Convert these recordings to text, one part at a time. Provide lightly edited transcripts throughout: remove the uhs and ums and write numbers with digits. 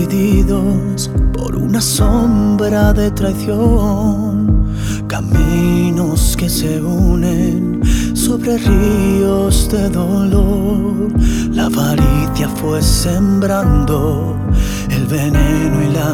divididos por una sombra de traición, caminos que se unen sobre ríos de dolor. La avaricia fue sembrando el veneno y la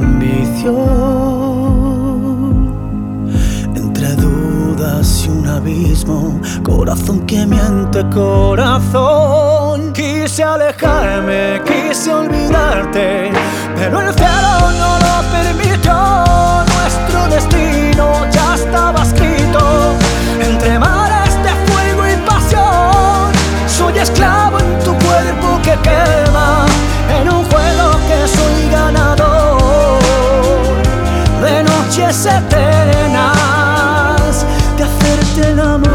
ambición. Entre dudas y un abismo, corazón que miente, corazón. Quise alejarme, quise olvidarte, pero el cielo no lo permitió. Nuestro destino ya estaba escrito entre mares de fuego y pasión. Soy esclavo en tu cuerpo que quema, en un juego que soy ganador de noches eternas de hacerte el amor.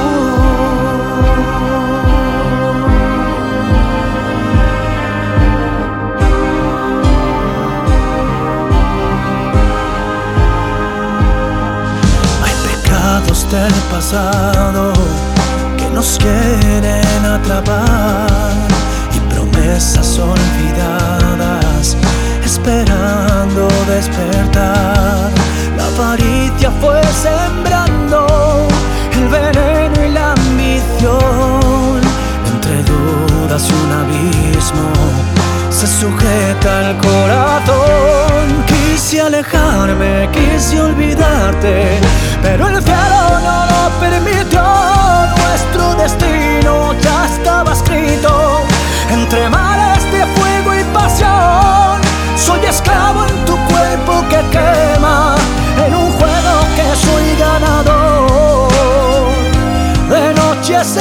Del pasado que nos quieren atrapar y promesas olvidadas esperando despertar. La avaricia fue sembrando el veneno y la ambición. Entre dudas y un abismo se sujeta el corazón. Quise alejarme, quise olvidarte, pero el cielo no lo permitió. Nuestro destino ya estaba escrito entre mares de fuego y pasión. Soy esclavo en tu cuerpo que quema, en un juego que soy ganador de noches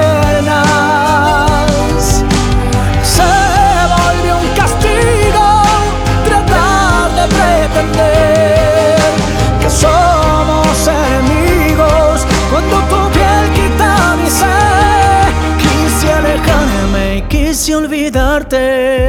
eternas. Se volvió un castigo tratar de pretender que somos enemigos cuando tu piel quita mi sed. Quise alejarme y quise olvidarte,